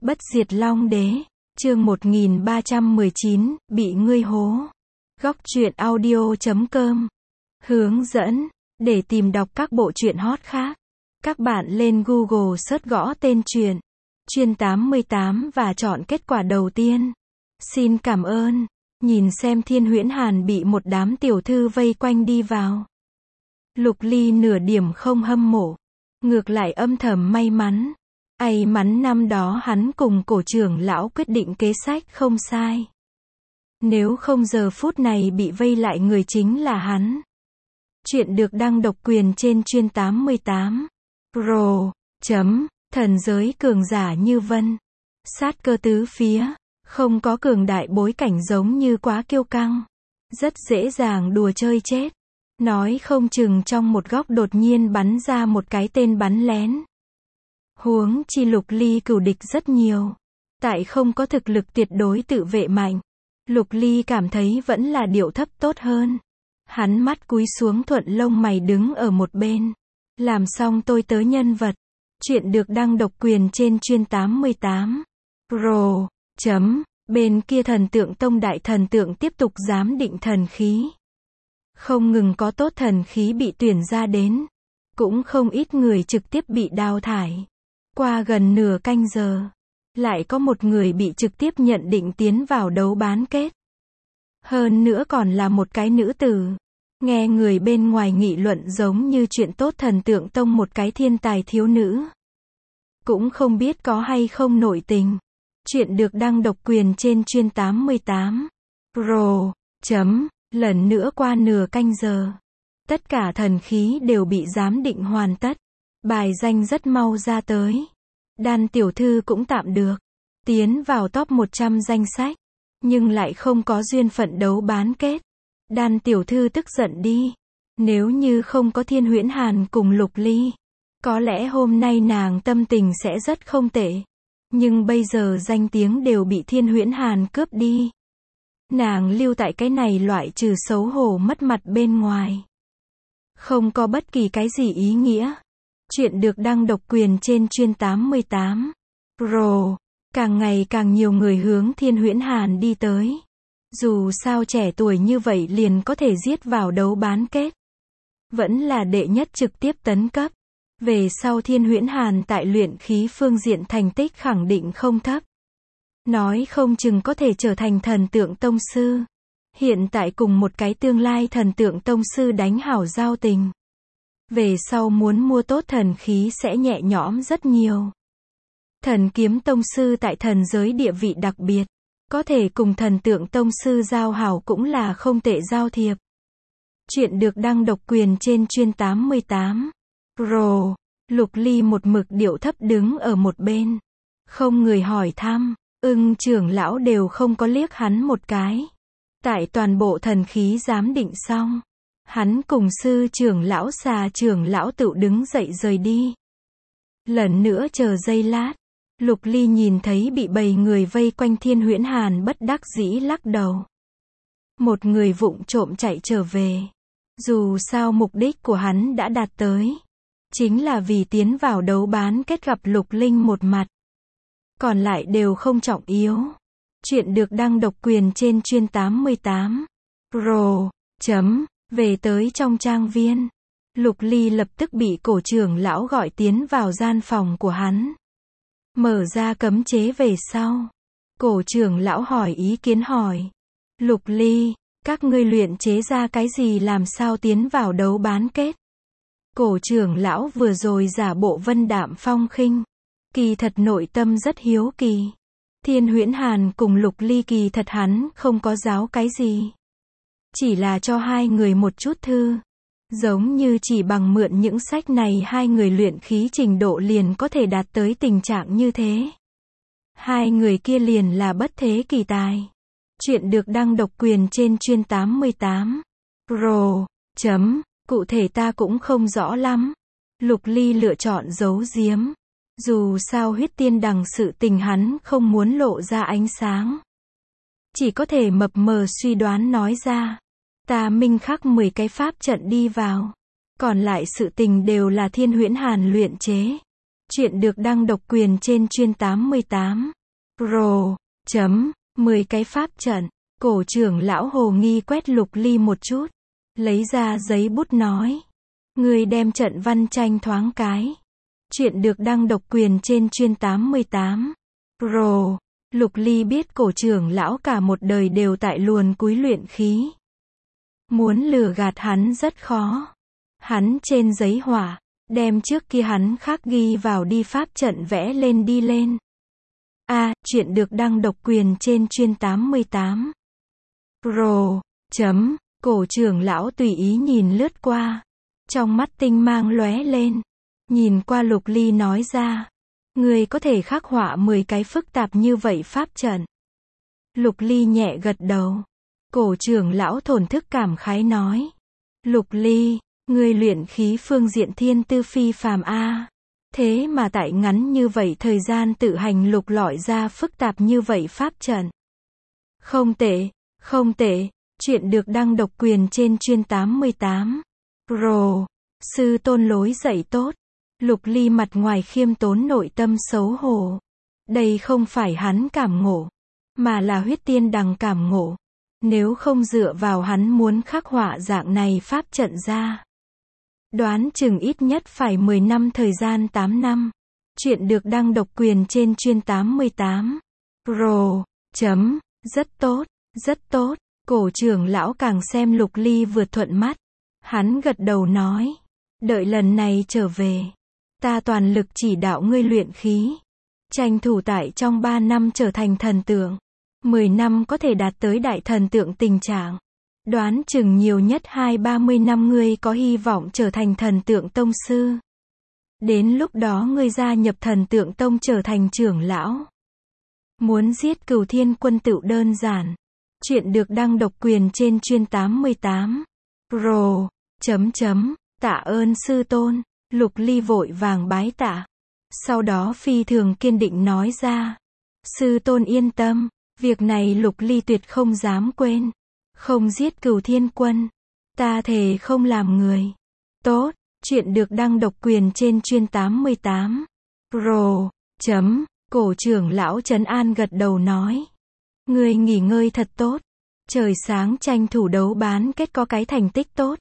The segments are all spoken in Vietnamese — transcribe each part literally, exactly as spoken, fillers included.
Bất diệt long đế, chương một nghìn ba trăm mười chín, bị ngươi hố. Góc truyện audio chấm com. Hướng dẫn, để tìm đọc các bộ truyện hot khác. Các bạn lên Google search gõ tên truyện, Chuyên tám mươi tám và chọn kết quả đầu tiên. Xin cảm ơn. Nhìn xem Thiên Huyễn Hàn bị một đám tiểu thư vây quanh đi vào. Lục Ly nửa điểm không hâm mộ. Ngược lại âm thầm may mắn. May mắn năm đó hắn cùng cổ trưởng lão quyết định kế sách không sai. Nếu không giờ phút này bị vây lại người chính là hắn. Chuyện được đăng độc quyền trên Chuyên tám mươi tám. Pro. Chấm. Thần giới cường giả như vân. Sát cơ tứ phía. Không có cường đại bối cảnh giống như quá kiêu căng. Rất dễ dàng đùa chơi chết. Nói không chừng trong một góc đột nhiên bắn ra một cái tên bắn lén. Huống chi Lục Ly cừu địch rất nhiều. Tại không có thực lực tuyệt đối tự vệ mạnh. Lục Ly cảm thấy vẫn là điệu thấp tốt hơn. Hắn mắt cúi xuống thuận lông mày đứng ở một bên. Làm xong tôi tới nhân vật. Chuyện được đăng độc quyền trên Chuyên tám mươi tám. Pro. Chấm. Bên kia Thần Tượng Tông đại thần tượng tiếp tục giám định thần khí. Không ngừng có tốt thần khí bị tuyển ra đến. Cũng không ít người trực tiếp bị đào thải. Qua gần nửa canh giờ. Lại có một người bị trực tiếp nhận định tiến vào đấu bán kết. Hơn nữa còn là một cái nữ tử. Nghe người bên ngoài nghị luận giống như chuyện tốt Thần Tượng Tông một cái thiên tài thiếu nữ. Cũng không biết có hay không nội tình. Chuyện được đăng độc quyền trên Chuyên tám mươi tám. Pro. Chấm. Lần nữa qua nửa canh giờ. Tất cả thần khí đều bị giám định hoàn tất. Bài danh rất mau ra tới. Đan tiểu thư cũng tạm được. Tiến vào top một trăm danh sách. Nhưng lại không có duyên phận đấu bán kết. Đan tiểu thư tức giận đi. Nếu như không có Thiên Huyễn Hàn cùng Lục Ly. Có lẽ hôm nay nàng tâm tình sẽ rất không tệ. Nhưng bây giờ danh tiếng đều bị Thiên Huyễn Hàn cướp đi. Nàng lưu tại cái này loại trừ xấu hổ mất mặt bên ngoài. Không có bất kỳ cái gì ý nghĩa. Chuyện được đăng độc quyền trên Chuyên tám mươi tám. Pro. Càng ngày càng nhiều người hướng Thiên Huyễn Hàn đi tới. Dù sao trẻ tuổi như vậy liền có thể giết vào đấu bán kết. Vẫn là đệ nhất trực tiếp tấn cấp. Về sau Thiên Huyễn Hàn tại luyện khí phương diện thành tích khẳng định không thấp. Nói không chừng có thể trở thành Thần Tượng Tông sư. Hiện tại cùng một cái tương lai Thần Tượng Tông sư đánh hảo giao tình. Về sau muốn mua tốt thần khí sẽ nhẹ nhõm rất nhiều. Thần Kiếm Tông sư tại thần giới địa vị đặc biệt. Có thể cùng Thần Tượng Tông sư giao hảo cũng là không tệ giao thiệp. Chuyện được đăng độc quyền trên Chuyên tám mươi tám. Pro. Lục Ly một mực điệu thấp đứng ở một bên. Không người hỏi thăm. Ưng trưởng lão đều không có liếc hắn một cái. Tại toàn bộ thần khí giám định xong. Hắn cùng sư trưởng lão xà trưởng lão tự đứng dậy rời đi. Lần nữa chờ giây lát. Lục Ly nhìn thấy bị bầy người vây quanh Thiên Huyễn Hàn bất đắc dĩ lắc đầu. Một người vụng trộm chạy trở về. Dù sao mục đích của hắn đã đạt tới. Chính là vì tiến vào đấu bán kết gặp Lục Linh một mặt. Còn lại đều không trọng yếu. Chuyện được đăng độc quyền trên Chuyên tám mươi tám. Pro. Chấm. Về tới trong trang viên. Lục Ly lập tức bị cổ trưởng lão gọi tiến vào gian phòng của hắn. Mở ra cấm chế về sau. Cổ trưởng lão hỏi ý kiến hỏi. Lục Ly, các ngươi luyện chế ra cái gì làm sao tiến vào đấu bán kết? Cổ trưởng lão vừa rồi giả bộ vân đạm phong khinh. Kỳ thật nội tâm rất hiếu kỳ. Thiên Huyễn Hàn cùng Lục Ly kỳ thật hắn không có giáo cái gì. Chỉ là cho hai người một chút thư. Giống như chỉ bằng mượn những sách này hai người luyện khí trình độ liền có thể đạt tới tình trạng như thế. Hai người kia liền là bất thế kỳ tài. Chuyện được đăng độc quyền trên Chuyên tám mươi tám. Pro. Chấm. Cụ thể ta cũng không rõ lắm. Lục Ly lựa chọn giấu giếm. Dù sao huyết tiên đằng sự tình hắn không muốn lộ ra ánh sáng. Chỉ có thể mập mờ suy đoán nói ra. Ta minh khắc mười cái pháp trận đi vào. Còn lại sự tình đều là Thiên Huyễn Hàn luyện chế. Chuyện được đăng độc quyền trên chuyên tám mươi tám. Pro. Chấm. mười cái pháp trận. Cổ trưởng lão hồ nghi quét Lục Ly một chút. Lấy ra giấy bút nói. Người đem trận văn tranh thoáng cái. Chuyện được đăng độc quyền trên chuyên tám mươi tám. Pro. Lục Ly biết cổ trưởng lão cả một đời đều tại luồn cúi luyện khí. Muốn lừa gạt hắn rất khó. Hắn trên giấy họa, đem trước kia hắn khắc ghi vào đi pháp trận vẽ lên đi lên. A, à, chuyện được đăng độc quyền trên chuyên tám mươi tám. Pro. Chấm. Cổ trưởng lão tùy ý nhìn lướt qua. Trong mắt tinh mang lóe lên. Nhìn qua Lục Ly nói ra. Người có thể khắc họa mười cái phức tạp như vậy pháp trận. Lục Ly nhẹ gật đầu. Cổ trưởng lão thổn thức cảm khái nói. Lục Ly, người luyện khí phương diện thiên tư phi phàm a. Thế mà tại ngắn như vậy thời gian tự hành lục lọi ra phức tạp như vậy pháp trận. Không tệ, không tệ, chuyện được đăng độc quyền trên chuyên tám mươi tám. Pro. Sư tôn lối dạy tốt. Lục Ly mặt ngoài khiêm tốn nội tâm xấu hổ. Đây không phải hắn cảm ngộ, mà là huyết tiên đằng cảm ngộ. Nếu không dựa vào hắn muốn khắc họa dạng này pháp trận ra, đoán chừng ít nhất phải mười năm thời gian tám năm. Chuyện được đăng độc quyền trên chuyên tám mươi tám. Pro. Chấm. Rất tốt, rất tốt. Cổ trưởng lão càng xem Lục Ly vượt thuận mắt. Hắn gật đầu nói. Đợi lần này trở về, ta toàn lực chỉ đạo ngươi luyện khí. Tranh thủ tại trong ba năm trở thành thần tượng. mười năm có thể đạt tới đại thần tượng tình trạng. Đoán chừng nhiều nhất hai ba mươi năm ngươi có hy vọng trở thành thần tượng tông sư. Đến lúc đó ngươi gia nhập thần tượng tông trở thành trưởng lão. Muốn giết Cửu Thiên Quân tựu đơn giản. Chuyện được đăng độc quyền trên chuyên tám mươi tám. Pro. Chấm chấm. Tạ ơn sư tôn. Lục Ly vội vàng bái tạ. Sau đó phi thường kiên định nói ra. Sư tôn yên tâm. Việc này Lục Ly tuyệt không dám quên. Không giết Cửu Thiên Quân. Ta thề không làm người. Tốt. Chuyện được đăng độc quyền trên chuyên tám mươi tám. Pro. Chấm. Cổ trưởng lão trấn an gật đầu nói. Ngươi nghỉ ngơi thật tốt. Trời sáng tranh thủ đấu bán kết có cái thành tích tốt.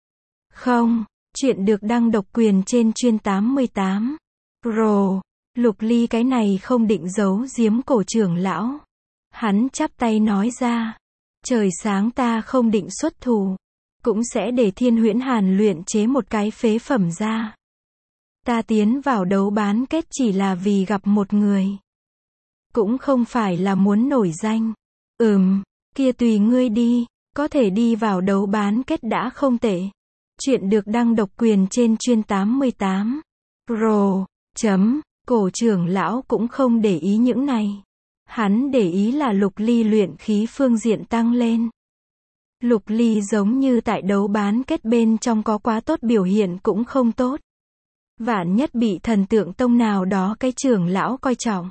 Không. Chuyện được đăng độc quyền trên chuyên tám mươi tám. Pro. Lục Ly cái này không định giấu giếm cổ trưởng lão. Hắn chắp tay nói ra. Trời sáng ta không định xuất thủ. Cũng sẽ để Thiên Huyễn Hàn luyện chế một cái phế phẩm ra. Ta tiến vào đấu bán kết chỉ là vì gặp một người. Cũng không phải là muốn nổi danh. Ừm, kia tùy ngươi đi. Có thể đi vào đấu bán kết đã không tệ. Chuyện được đăng độc quyền trên chuyên tám mươi tám. Pro. Chấm. Cổ trưởng lão cũng không để ý những này. Hắn để ý là Lục Ly luyện khí phương diện tăng lên. Lục Ly giống như tại đấu bán kết bên trong có quá tốt biểu hiện cũng không tốt. Vạn nhất bị thần tượng tông nào đó cái trưởng lão coi trọng.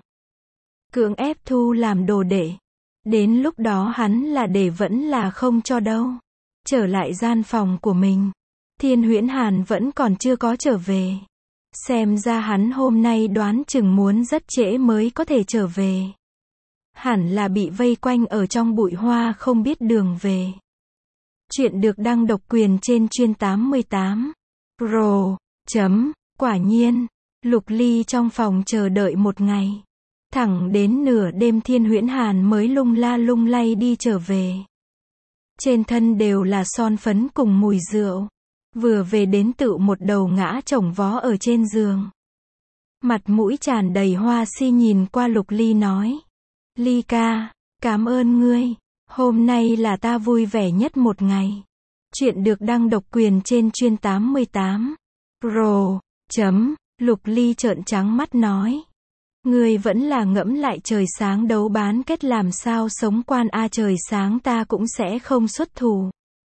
Cưỡng ép thu làm đồ đệ. Đến lúc đó hắn là để vẫn là không cho đâu. Trở lại gian phòng của mình. Thiên Huyễn Hàn vẫn còn chưa có trở về. Xem ra hắn hôm nay đoán chừng muốn rất trễ mới có thể trở về. Hẳn là bị vây quanh ở trong bụi hoa không biết đường về. Chuyện được đăng độc quyền trên chuyên tám mươi tám. Pro. Chấm. Quả nhiên. Lục Ly trong phòng chờ đợi một ngày. Thẳng đến nửa đêm Thiên Huyễn Hàn mới lung la lung lay đi trở về. Trên thân đều là son phấn cùng mùi rượu. Vừa về đến tựu một đầu ngã chồng vó ở trên giường. Mặt mũi tràn đầy hoa si nhìn qua Lục Ly nói. Ly ca, cảm ơn ngươi. Hôm nay là ta vui vẻ nhất một ngày. Chuyện được đăng độc quyền trên chuyên tám mươi tám. Pro. Chấm. Lục Ly trợn trắng mắt nói. Ngươi vẫn là ngẫm lại trời sáng đấu bán kết làm sao sống quan a trời sáng ta cũng sẽ không xuất thủ.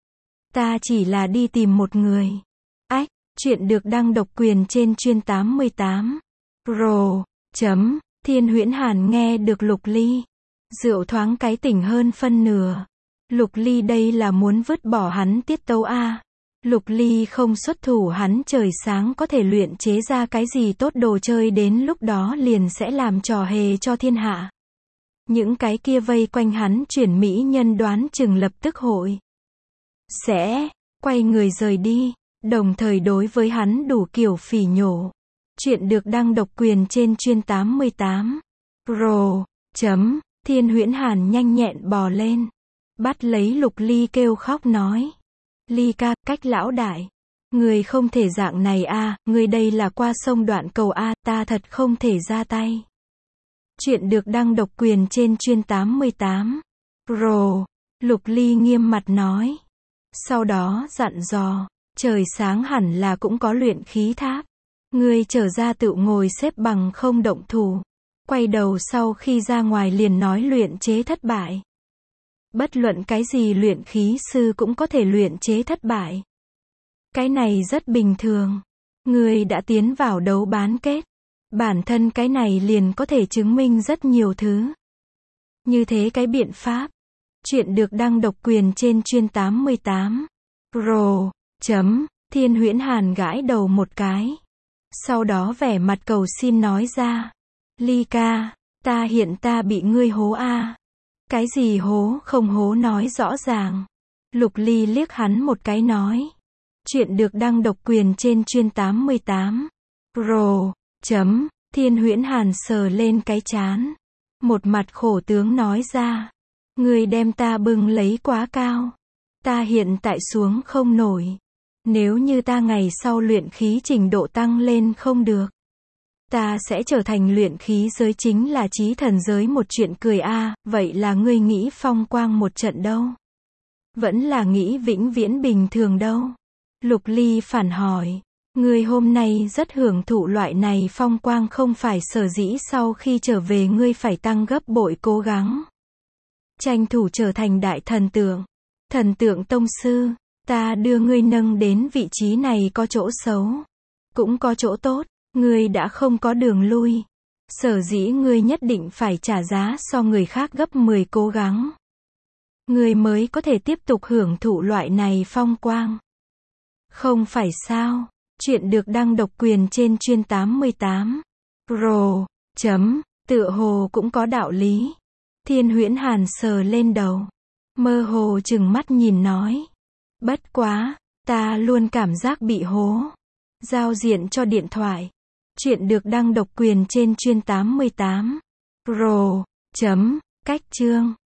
Ta chỉ là đi tìm một người. Ách, chuyện được đăng độc quyền trên chuyên tám mươi tám. Pro. Chấm. Thiên Huyễn Hàn nghe được Lục Ly. Rượu thoáng cái tỉnh hơn phân nửa. Lục Ly đây là muốn vứt bỏ hắn tiết tấu a. Lục Ly không xuất thủ, hắn trời sáng có thể luyện chế ra cái gì tốt đồ chơi đến lúc đó liền sẽ làm trò hề cho thiên hạ. Những cái kia vây quanh hắn chuyển mỹ nhân đoán chừng lập tức hội sẽ quay người rời đi, đồng thời đối với hắn đủ kiểu phỉ nhổ. Chuyện được đăng độc quyền trên chuyên tám mươi tám. Pro. Chấm. Thiên Huyễn Hàn nhanh nhẹn bò lên, bắt lấy Lục Ly kêu khóc nói. Ly ca, cách lão đại. Người không thể dạng này a, người đây là qua sông đoạn cầu a, ta thật không thể ra tay. Chuyện được đăng độc quyền trên chuyên tám mươi tám. Pro. Lục Ly nghiêm mặt nói. Sau đó dặn dò, trời sáng hẳn là cũng có luyện khí tháp. Ngươi trở ra tự ngồi xếp bằng không động thủ. Quay đầu sau khi ra ngoài liền nói luyện chế thất bại. Bất luận cái gì luyện khí sư cũng có thể luyện chế thất bại. Cái này rất bình thường. Ngươi đã tiến vào đấu bán kết. Bản thân cái này liền có thể chứng minh rất nhiều thứ. Như thế cái biện pháp. Chuyện được đăng độc quyền trên chuyên tám mươi tám. Pro. Chấm. Thiên Huyễn Hàn gãi đầu một cái. Sau đó vẻ mặt cầu xin nói ra. Ly ca, ta hiện ta bị ngươi hố a. Cái gì hố không hố nói rõ ràng. Lục Ly liếc hắn một cái nói. Chuyện được đăng độc quyền trên chuyên tám mươi tám. Pro. Chấm. Thiên Huyễn Hàn sờ lên cái trán. Một mặt khổ tướng nói ra. Ngươi đem ta bưng lấy quá cao. Ta hiện tại xuống không nổi. Nếu như ta ngày sau luyện khí trình độ tăng lên không được, ta sẽ trở thành luyện khí giới chính là chí thần giới một chuyện cười a. Vậy là ngươi nghĩ phong quang một trận đâu? Vẫn là nghĩ vĩnh viễn bình thường đâu? Lục Ly phản hỏi. Ngươi hôm nay rất hưởng thụ loại này phong quang không phải sở dĩ sau khi trở về ngươi phải tăng gấp bội cố gắng. Tranh thủ trở thành đại thần tượng. Thần tượng tông sư. Ta đưa ngươi nâng đến vị trí này có chỗ xấu. Cũng có chỗ tốt. Ngươi đã không có đường lui. Sở dĩ ngươi nhất định phải trả giá so người khác gấp mười cố gắng. Ngươi mới có thể tiếp tục hưởng thụ loại này phong quang. Không phải sao? Chuyện được đăng độc quyền trên chuyên tám mươi tám. Pro. Chấm. Tựa hồ cũng có đạo lý. Thiên Huyễn Hàn sờ lên đầu. Mơ hồ chừng mắt nhìn nói. Bất quá, ta luôn cảm giác bị hố. Giao diện cho điện thoại. Chuyện được đăng độc quyền trên chuyên tám mươi tám. Pro. Chấm. Cách chương.